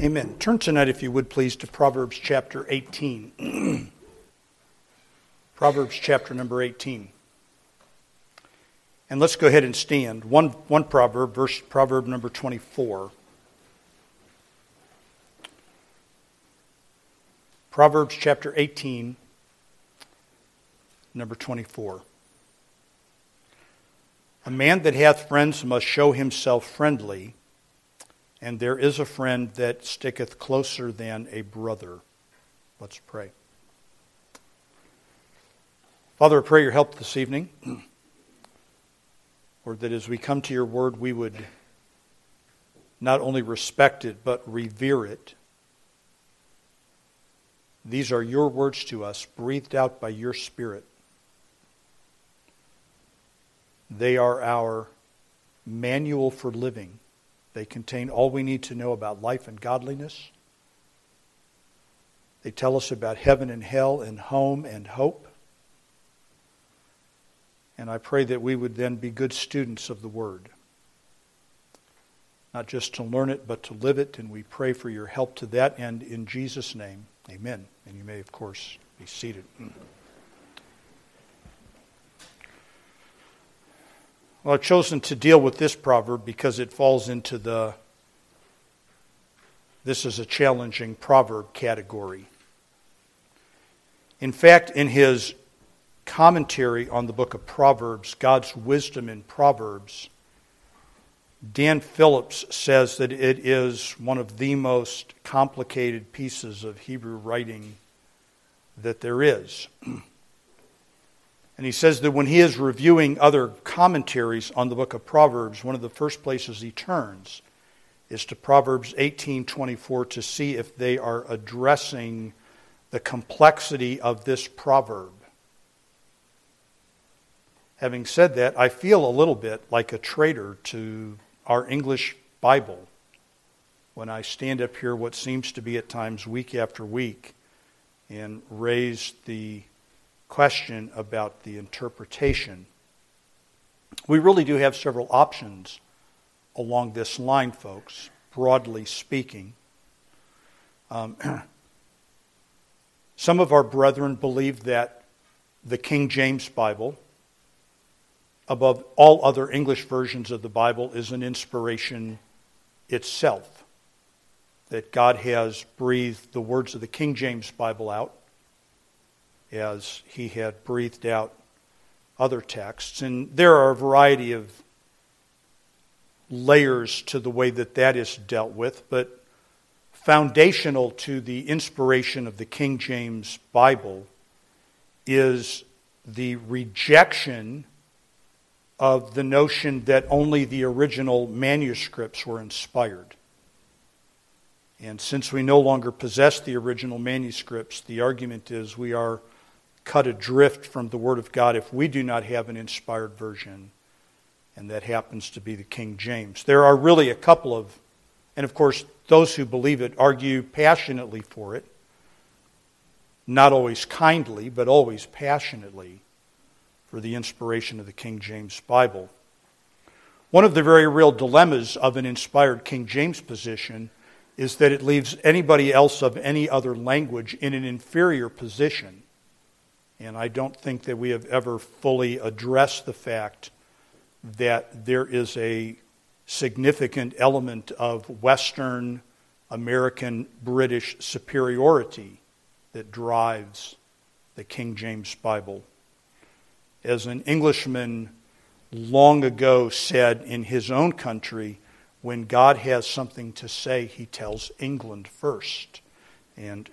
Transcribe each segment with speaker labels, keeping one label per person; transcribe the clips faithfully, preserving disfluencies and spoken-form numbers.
Speaker 1: Amen. Turn tonight, if you would please, to Proverbs chapter eighteen. Proverbs chapter number eighteen. And let's go ahead and stand. One, one proverb, verse proverb number twenty-four. Proverbs chapter eighteen, number twenty-four. A man that hath friends must show himself friendly, and there is a friend that sticketh closer than a brother. Let's pray. Father, I pray your help this evening. Lord, that as we come to your word, we would not only respect it, but revere it. These are your words to us, breathed out by your Spirit. They are our manual for living. They contain all we need to know about life and godliness. They tell us about heaven and hell and home and hope. And I pray that we would then be good students of the Word. Not just to learn it, but to live it. And we pray for your help to that end in Jesus' name. Amen. And you may, of course, be seated. Well, I've chosen to deal with this proverb because it falls into the this is a challenging proverb category. In fact, in his commentary on the book of Proverbs, God's wisdom in Proverbs, Dan Phillips says that it is one of the most complicated pieces of Hebrew writing that there is. And he says that when he is reviewing other commentaries on the book of Proverbs, one of the first places he turns is to Proverbs eighteen twenty-four to see if they are addressing the complexity of this proverb. Having said that, I feel a little bit like a traitor to our English Bible when I stand up here what seems to be at times week after week and raise the question about the interpretation. We really do have several options along this line, folks, broadly speaking. Um, some of our brethren believe that the King James Bible, above all other English versions of the Bible, is an inspiration itself. That God has breathed the words of the King James Bible out as he had breathed out other texts. And there are a variety of layers to the way that that is dealt with, but foundational to the inspiration of the King James Bible is the rejection of the notion that only the original manuscripts were inspired. And since we no longer possess the original manuscripts, the argument is we are cut adrift from the Word of God if we do not have an inspired version, and that happens to be the King James. There are really a couple of, and of course those who believe it argue passionately for it, not always kindly, but always passionately for the inspiration of the King James Bible. One of the very real dilemmas of an inspired King James position is that it leaves anybody else of any other language in an inferior position. And I don't think that we have ever fully addressed the fact that there is a significant element of Western American British superiority that drives the King James Bible. As an Englishman long ago said in his own country, when God has something to say, he tells England first. And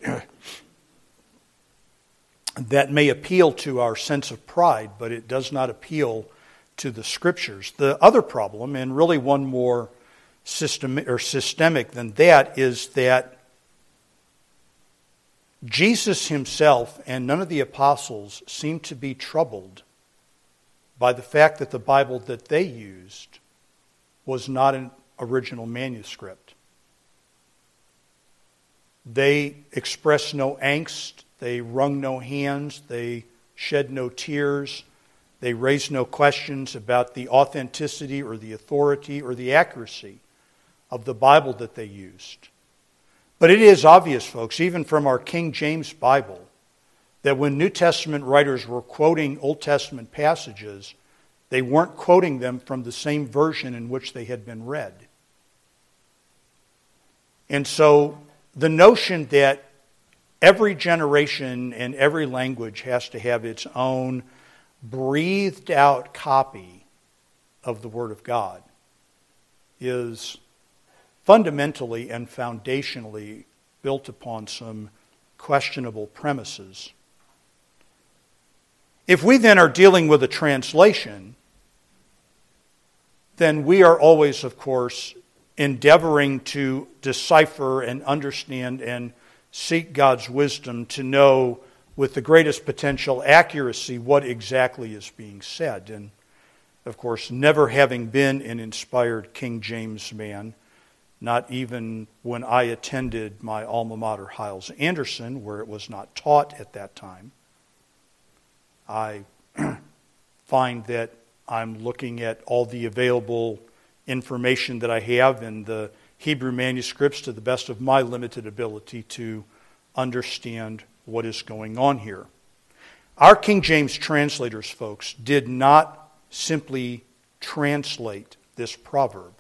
Speaker 1: that may appeal to our sense of pride, but it does not appeal to the Scriptures. The other problem, and really one more system or systemic than that, is that Jesus himself and none of the apostles seem to be troubled by the fact that the Bible that they used was not an original manuscript. They expressed no angst. They wrung no hands, they shed no tears, they raised no questions about the authenticity or the authority or the accuracy of the Bible that they used. But it is obvious, folks, even from our King James Bible, that when New Testament writers were quoting Old Testament passages, they weren't quoting them from the same version in which they had been read. And so the notion that every generation and every language has to have its own breathed out copy of the Word of God is fundamentally and foundationally built upon some questionable premises. If we then are dealing with a translation, then we are always, of course, endeavoring to decipher and understand and seek God's wisdom to know with the greatest potential accuracy what exactly is being said. And, of course, never having been an inspired King James man, not even when I attended my alma mater, Hyles Anderson, where it was not taught at that time, I find that I'm looking at all the available information that I have in the Hebrew manuscripts to the best of my limited ability to understand what is going on here. Our King James translators, folks, did not simply translate this proverb.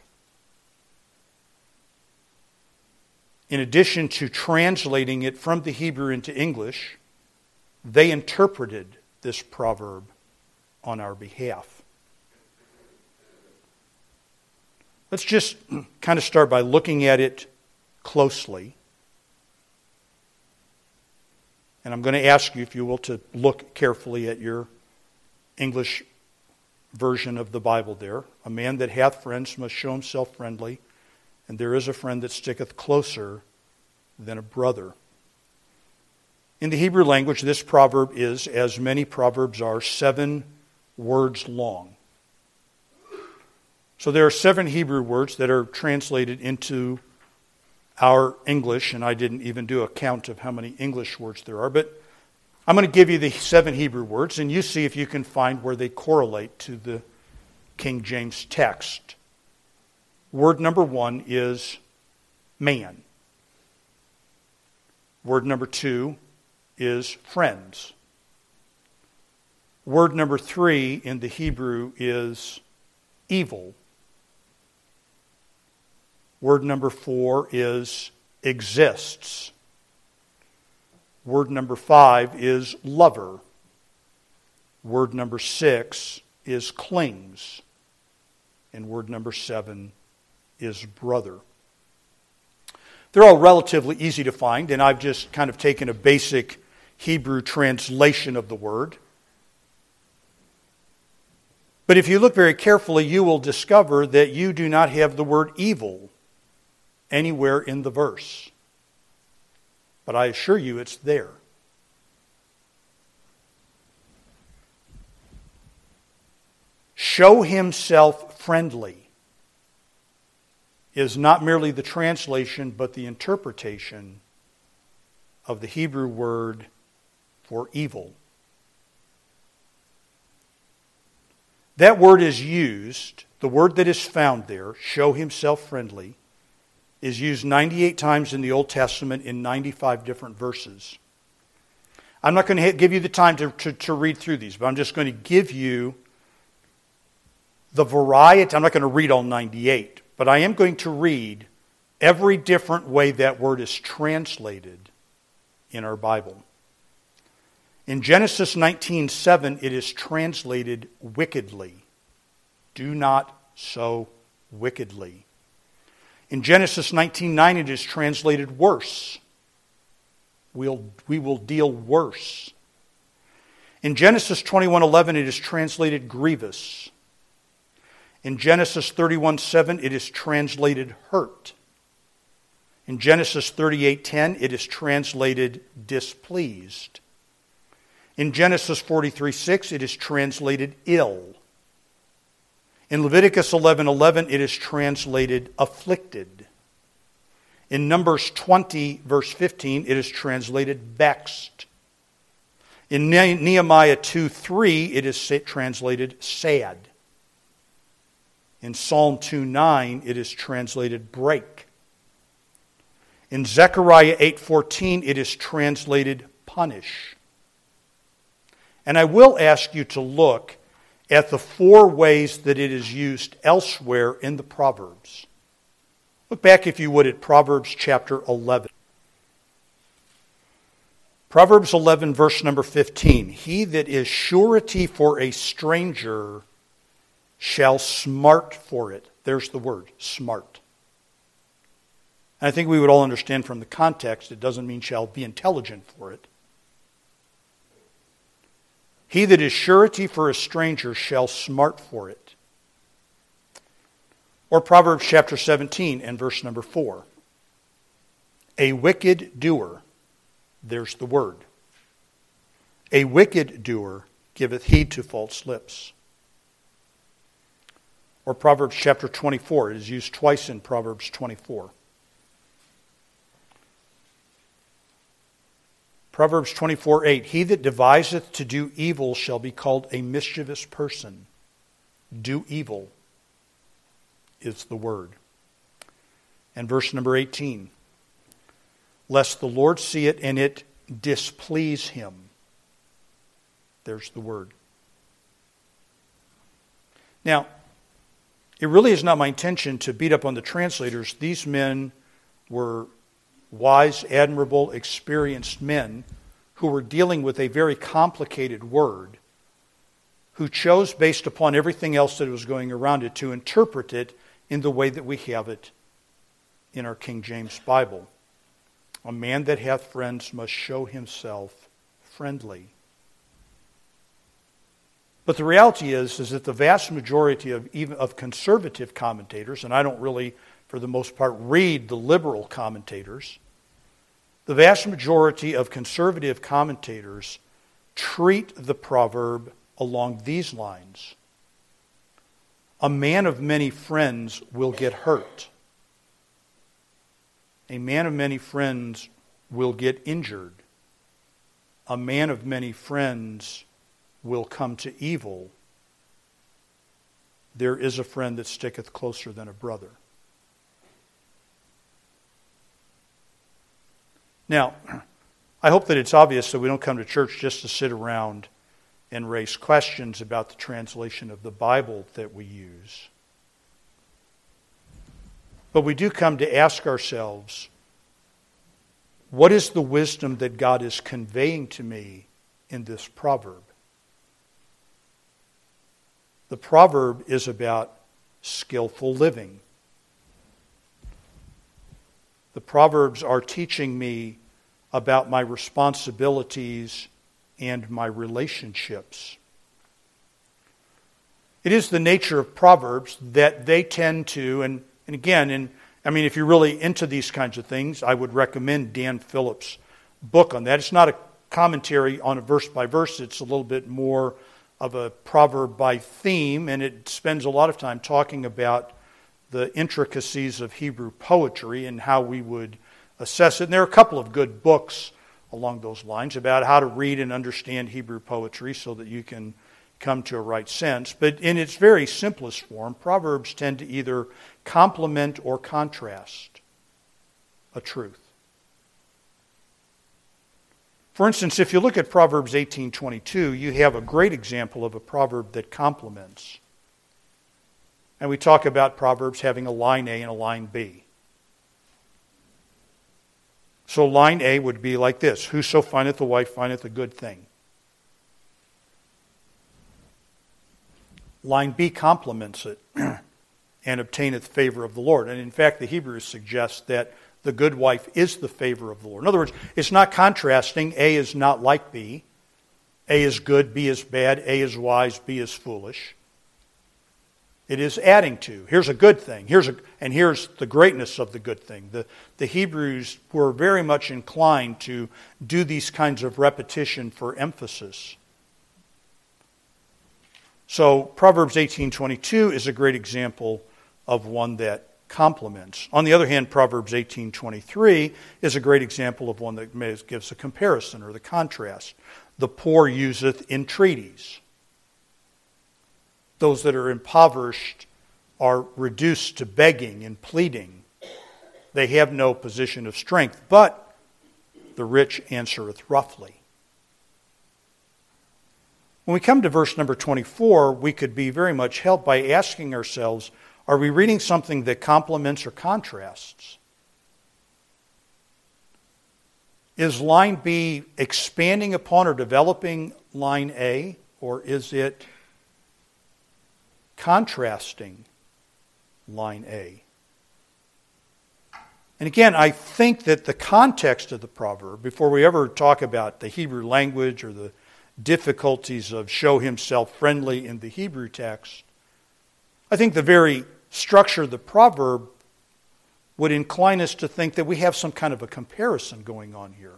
Speaker 1: In addition to translating it from the Hebrew into English, they interpreted this proverb on our behalf. Let's just kind of start by looking at it closely. And I'm going to ask you, if you will, to look carefully at your English version of the Bible there. A man that hath friends must show himself friendly, and there is a friend that sticketh closer than a brother. In the Hebrew language, this proverb is, as many proverbs are, seven words long. So there are seven Hebrew words that are translated into our English, and I didn't even do a count of how many English words there are, but I'm going to give you the seven Hebrew words, and you see if you can find where they correlate to the King James text. Word number one is man. Word number two is friends. Word number three in the Hebrew is evil. Word number four is exists. Word number five is lover. Word number six is clings. And word number seven is brother. They're all relatively easy to find, and I've just kind of taken a basic Hebrew translation of the word. But if you look very carefully, you will discover that you do not have the word evil anywhere in the verse. But I assure you it's there. Show himself friendly is not merely the translation, but the interpretation of the Hebrew word for evil. That word is used, the word that is found there, show himself friendly, is used ninety-eight times in the Old Testament in ninety-five different verses. I'm not going to give you the time to, to, to read through these, but I'm just going to give you the variety. I'm not going to read all ninety-eight, but I am going to read every different way that word is translated in our Bible. In Genesis nineteen seven, it is translated wickedly. Do not sow wickedly. In Genesis nineteen nine, it is translated worse. We'll, we will deal worse. In Genesis twenty-one eleven, it is translated grievous. In Genesis thirty-one seven, it is translated hurt. In Genesis thirty-eight ten, it is translated displeased. In Genesis forty-three six, it is translated ill. In Leviticus eleven eleven, it is translated afflicted. In Numbers twenty, verse fifteen, it is translated vexed. In Nehemiah two three, it is translated sad. In Psalm two nine, it is translated break. In Zechariah eight fourteen, it is translated punish. And I will ask you to look at the four ways that it is used elsewhere in the Proverbs. Look back, if you would, at Proverbs chapter eleven. Proverbs eleven, verse number fifteen. He that is surety for a stranger shall smart for it. There's the word, smart. And I think we would all understand from the context, it doesn't mean shall be intelligent for it. He that is surety for a stranger shall smart for it. Or Proverbs chapter seventeen and verse number four. A wicked doer, there's the word. A wicked doer giveth heed to false lips. Or Proverbs chapter twenty-four. It is used twice in Proverbs twenty-four. Proverbs twenty-four eight. He that deviseth to do evil shall be called a mischievous person. Do evil is the word. And verse number eighteen. Lest the Lord see it and it displease him. There's the word. Now, it really is not my intention to beat up on the translators. These men were wise, admirable, experienced men who were dealing with a very complicated word, who chose, based upon everything else that was going around it, to interpret it in the way that we have it in our King James Bible. A man that hath friends must show himself friendly. But the reality is, is that the vast majority of even of conservative commentators, and I don't really, for the most part, read the liberal commentators, the vast majority of conservative commentators treat the proverb along these lines. A man of many friends will get hurt. A man of many friends will get injured. A man of many friends will come to evil. There is a friend that sticketh closer than a brother. Now, I hope that it's obvious that we don't come to church just to sit around and raise questions about the translation of the Bible that we use. But we do come to ask ourselves, what is the wisdom that God is conveying to me in this proverb? The proverb is about skillful living. The Proverbs are teaching me about my responsibilities and my relationships. It is the nature of Proverbs that they tend to, and, and again, and I mean, if you're really into these kinds of things, I would recommend Dan Phillips' book on that. It's not a commentary on a verse by verse. It's a little bit more of a proverb by theme, and it spends a lot of time talking about the intricacies of Hebrew poetry and how we would assess it. And there are a couple of good books along those lines about how to read and understand Hebrew poetry so that you can come to a right sense. But in its very simplest form, Proverbs tend to either complement or contrast a truth. For instance, if you look at Proverbs eighteen twenty-two, you have a great example of a proverb that complements. And we talk about Proverbs having a line A and a line B. So line A would be like this: whoso findeth a wife findeth a good thing. Line B complements it and obtaineth favor of the Lord. And in fact, the Hebrews suggest that the good wife is the favor of the Lord. In other words, it's not contrasting. A is not like B. A is good, B is bad, A is wise, B is foolish. It is adding to. Here's a good thing. Here's a, and here's the greatness of the good thing. The, the Hebrews were very much inclined to do these kinds of repetition for emphasis. So Proverbs eighteen twenty-two is a great example of one that complements. On the other hand, Proverbs eighteen twenty-three is a great example of one that gives a comparison or the contrast. The poor useth entreaties. Those that are impoverished are reduced to begging and pleading. They have no position of strength, but the rich answereth roughly. When we come to verse number twenty-four, we could be very much helped by asking ourselves, are we reading something that complements or contrasts? Is line B expanding upon or developing line A, or is it contrasting line A? And again, I think that the context of the proverb, before we ever talk about the Hebrew language or the difficulties of show himself friendly in the Hebrew text, I think the very structure of the proverb would incline us to think that we have some kind of a comparison going on here.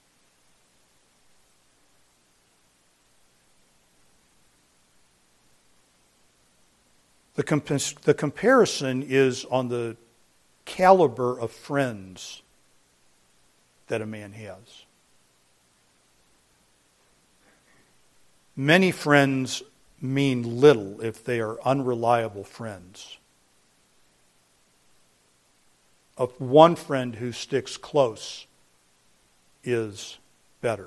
Speaker 1: The, comp- the comparison is on the caliber of friends that a man has. Many friends mean little if they are unreliable friends. Of one friend who sticks close is better.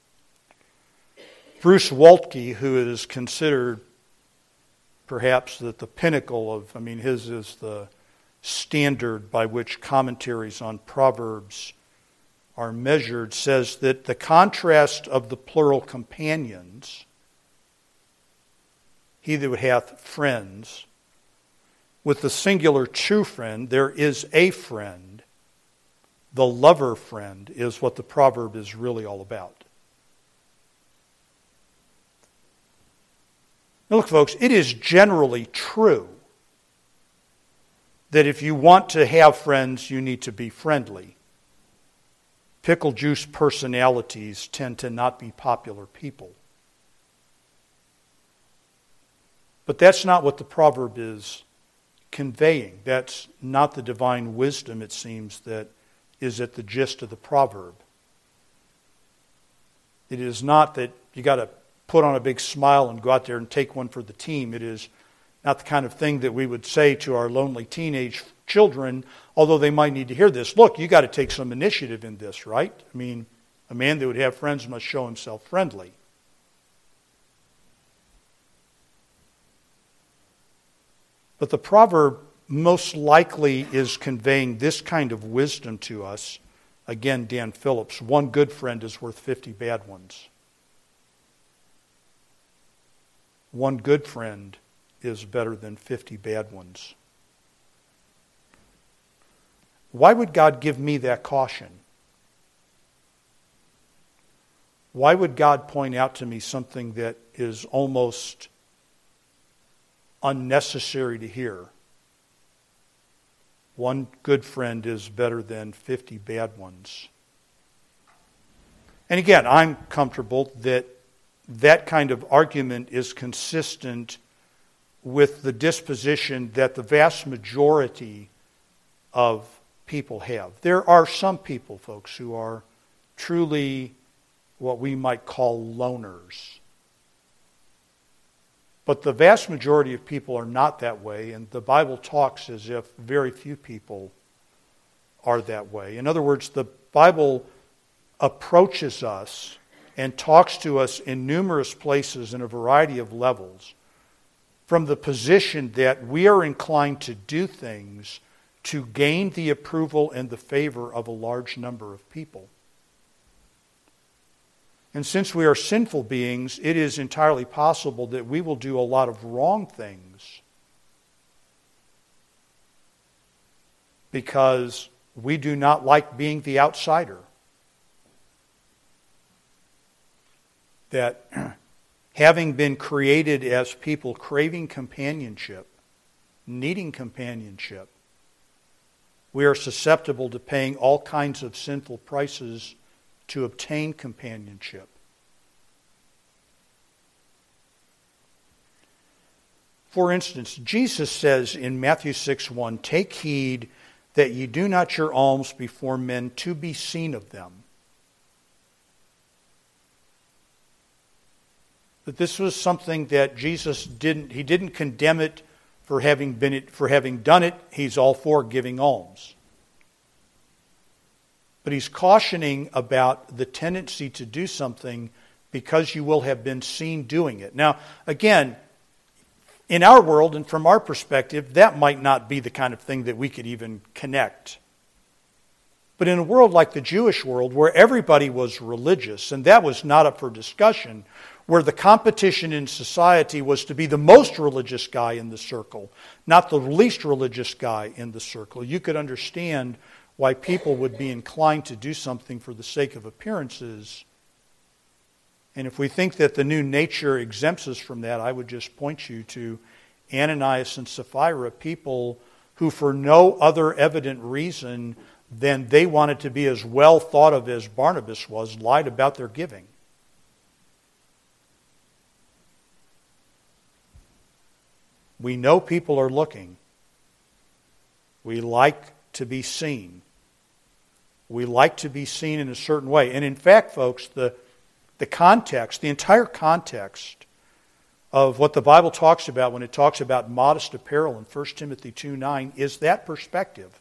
Speaker 1: Bruce Waltke, who is considered perhaps that the pinnacle of, I mean, his is the standard by which commentaries on Proverbs are measured, says that the contrast of the plural companions, he that hath friends, with the singular true friend, there is a friend. The lover friend is what the proverb is really all about. Now look, folks, it is generally true that if you want to have friends, you need to be friendly. Pickle juice personalities tend to not be popular people. But that's not what the proverb is conveying. That's not the divine wisdom, it seems, that is at the gist of the proverb. It is not that you got to put on a big smile and go out there and take one for the team. It is not the kind of thing that we would say to our lonely teenage children, although they might need to hear this. Look, you got to take some initiative in this, right? I mean, a man that would have friends must show himself friendly. But the proverb most likely is conveying this kind of wisdom to us. Again, Dan Phillips, one good friend is worth fifty bad ones. One good friend is better than fifty bad ones. Why would God give me that caution? Why would God point out to me something that is almost unnecessary to hear? One good friend is better than fifty bad ones. And again, I'm comfortable that that kind of argument is consistent with the disposition that the vast majority of people have. There are some people, folks, who are truly what we might call loners. But the vast majority of people are not that way, and the Bible talks as if very few people are that way. In other words, the Bible approaches us and talks to us in numerous places in a variety of levels from the position that we are inclined to do things to gain the approval and the favor of a large number of people. And since we are sinful beings, it is entirely possible that we will do a lot of wrong things because we do not like being the outsider. That having been created as people craving companionship, needing companionship, we are susceptible to paying all kinds of sinful prices to obtain companionship. For instance, Jesus says in Matthew six one, "Take heed that ye do not your alms before men to be seen of them." That this was something that Jesus didn't, he didn't condemn it for having been it, for having done it. He's all for giving alms. But he's cautioning about the tendency to do something because you will have been seen doing it. Now, again, in our world and from our perspective, that might not be the kind of thing that we could even connect. But in a world like the Jewish world, where everybody was religious, and that was not up for discussion, where the competition in society was to be the most religious guy in the circle, not the least religious guy in the circle, you could understand why people would be inclined to do something for the sake of appearances. And if we think that the new nature exempts us from that, I would just point you to Ananias and Sapphira, people who for no other evident reason than they wanted to be as well thought of as Barnabas was, lied about their giving. We know people are looking. We like to be seen. We like to be seen in a certain way. And in fact, folks, the, the context, the entire context of what the Bible talks about when it talks about modest apparel in First Timothy two nine is that perspective.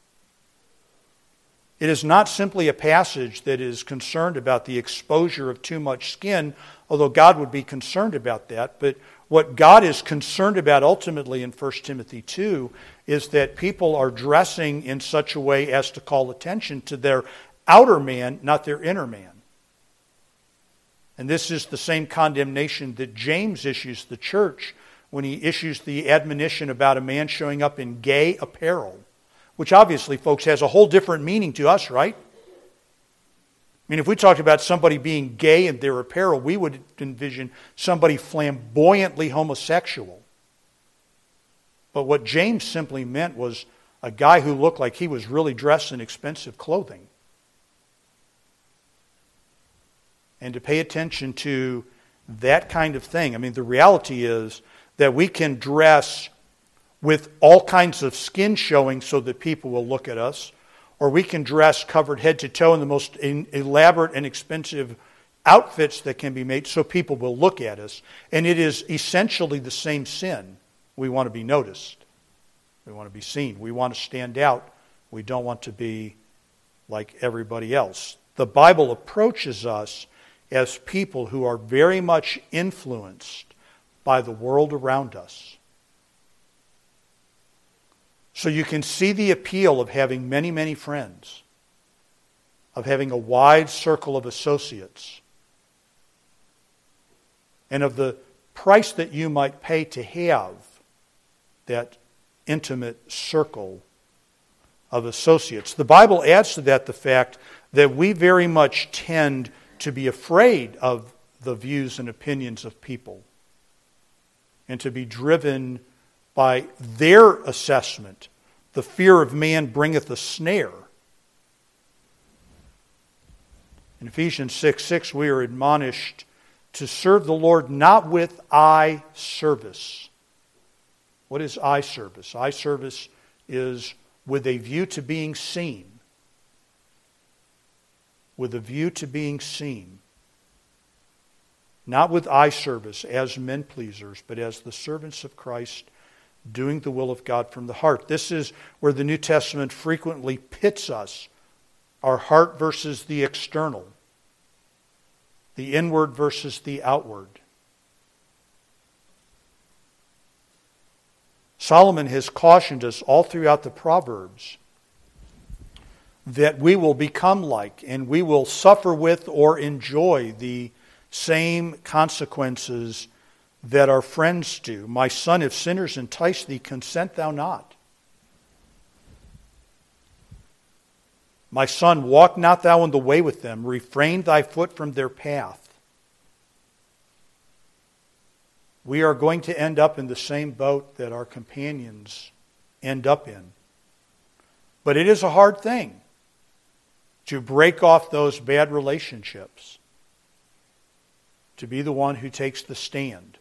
Speaker 1: It is not simply a passage that is concerned about the exposure of too much skin, although God would be concerned about that. But what God is concerned about ultimately in First Timothy two is that people are dressing in such a way as to call attention to their outer man, not their inner man. And this is the same condemnation that James issues the church when he issues the admonition about a man showing up in gay apparel, which obviously, folks, has a whole different meaning to us, right? I mean, if we talked about somebody being gay in their apparel, we would envision somebody flamboyantly homosexual. But what James simply meant was a guy who looked like he was really dressed in expensive clothing. And to pay attention to that kind of thing. I mean, the reality is that we can dress with all kinds of skin showing so that people will look at us, or we can dress covered head to toe in the most elaborate and expensive outfits that can be made so people will look at us. And it is essentially the same sin. We want to be noticed. We want to be seen. We want to stand out. We don't want to be like everybody else. The Bible approaches us as people who are very much influenced by the world around us. So you can see the appeal of having many, many friends, of having a wide circle of associates, and of the price that you might pay to have that intimate circle of associates. The Bible adds to that the fact that we very much tend to be afraid of the views and opinions of people and to be driven by their assessment. The fear of man bringeth a snare. In Ephesians six six, we are admonished to serve the Lord not with eye service. What is eye service? Eye service is with a view to being seen. With a view to being seen. Not with eye service as men pleasers, but as the servants of Christ, doing the will of God from the heart. This is where the New Testament frequently pits us. Our heart versus the external. The inward versus the outward. Solomon has cautioned us all throughout the Proverbs that we will become like and we will suffer with or enjoy the same consequences that our friends do. My son, if sinners entice thee, consent thou not. My son, walk not thou in the way with them, refrain thy foot from their path. We are going to end up in the same boat that our companions end up in. But it is a hard thing to break off those bad relationships, to be the one who takes the stand.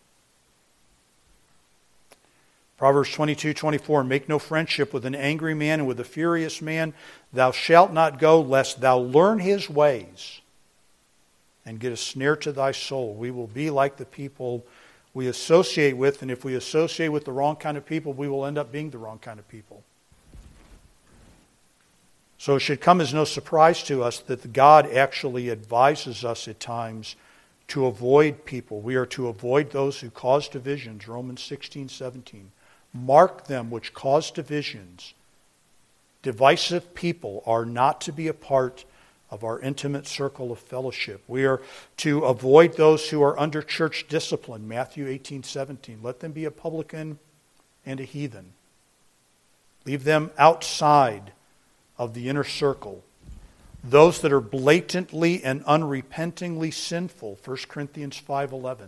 Speaker 1: Proverbs twenty-two twenty-four, make no friendship with an angry man and with a furious man. Thou shalt not go, lest thou learn his ways and get a snare to thy soul. We will be like the people we associate with, and if we associate with the wrong kind of people, we will end up being the wrong kind of people. So it should come as no surprise to us that God actually advises us at times to avoid people. We are to avoid those who cause divisions, Romans sixteen, seventeen. Mark them which cause divisions. Divisive people are not to be a part of our intimate circle of fellowship. We are to avoid those who are under church discipline, Matthew eighteen, seventeen. Let them be a publican and a heathen. Leave them outside of the inner circle. Those that are blatantly and unrepentingly sinful, First Corinthians five eleven.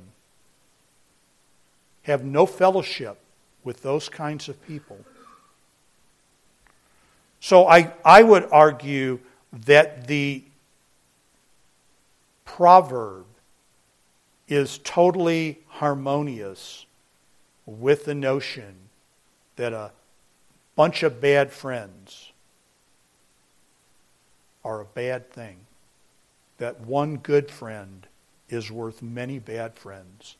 Speaker 1: Have no fellowship with those kinds of people. So I, I would argue that the proverb is totally harmonious with the notion that a bunch of bad friends are a bad thing. That one good friend is worth many bad friends.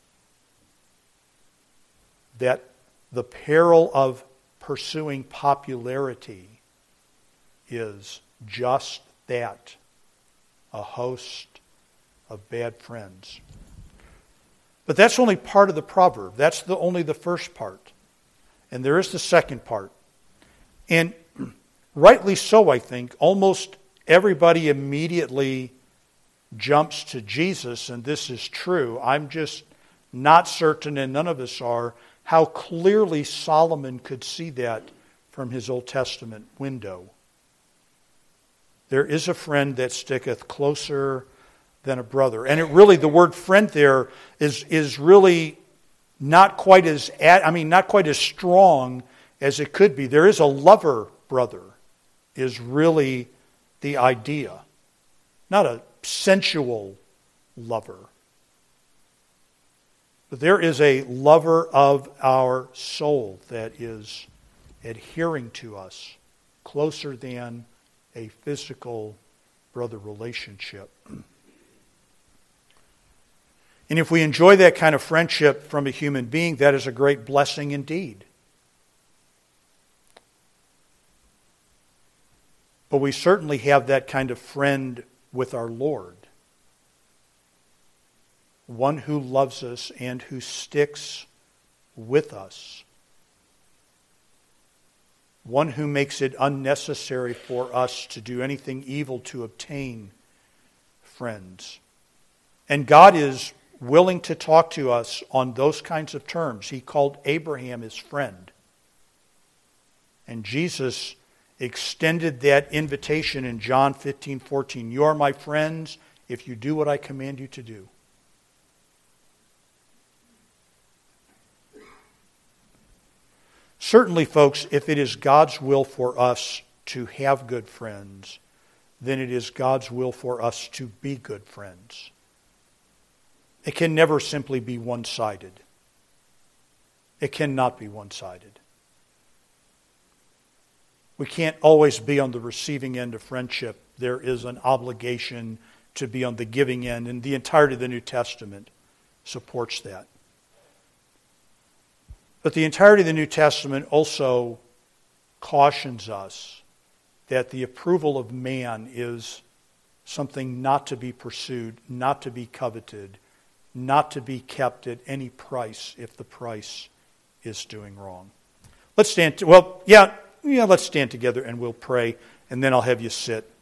Speaker 1: That the peril of pursuing popularity is just that, a host of bad friends. But that's only part of the proverb. That's the, only the first part. And there is the second part. And rightly so, I think, almost everybody immediately jumps to Jesus, and this is true. I'm just not certain, and none of us are, how clearly Solomon could see that from his Old Testament window. There is a friend that sticketh closer than a brother. And it really, the word friend there is, is really not quite as, I mean, not quite as strong as it could be. There is a lover brother, is really the idea. Not a sensual lover. But there is a lover of our soul that is adhering to us closer than a physical brother relationship. And if we enjoy that kind of friendship from a human being, that is a great blessing indeed. But we certainly have that kind of friend with our Lord. One who loves us and who sticks with us. One who makes it unnecessary for us to do anything evil to obtain friends. And God is willing to talk to us on those kinds of terms. He called Abraham his friend. And Jesus extended that invitation in John fifteen fourteen. You are my friends if you do what I command you to do. Certainly, folks, if it is God's will for us to have good friends, then it is God's will for us to be good friends. It can never simply be one-sided. It cannot be one-sided. We can't always be on the receiving end of friendship. There is an obligation to be on the giving end, and the entirety of the New Testament supports that. But the entirety of the New Testament also cautions us that the approval of man is something not to be pursued, not to be coveted, not to be kept at any price if the price is doing wrong. Let's stand, to, well, yeah, yeah, let's stand together and we'll pray, and then I'll have you sit.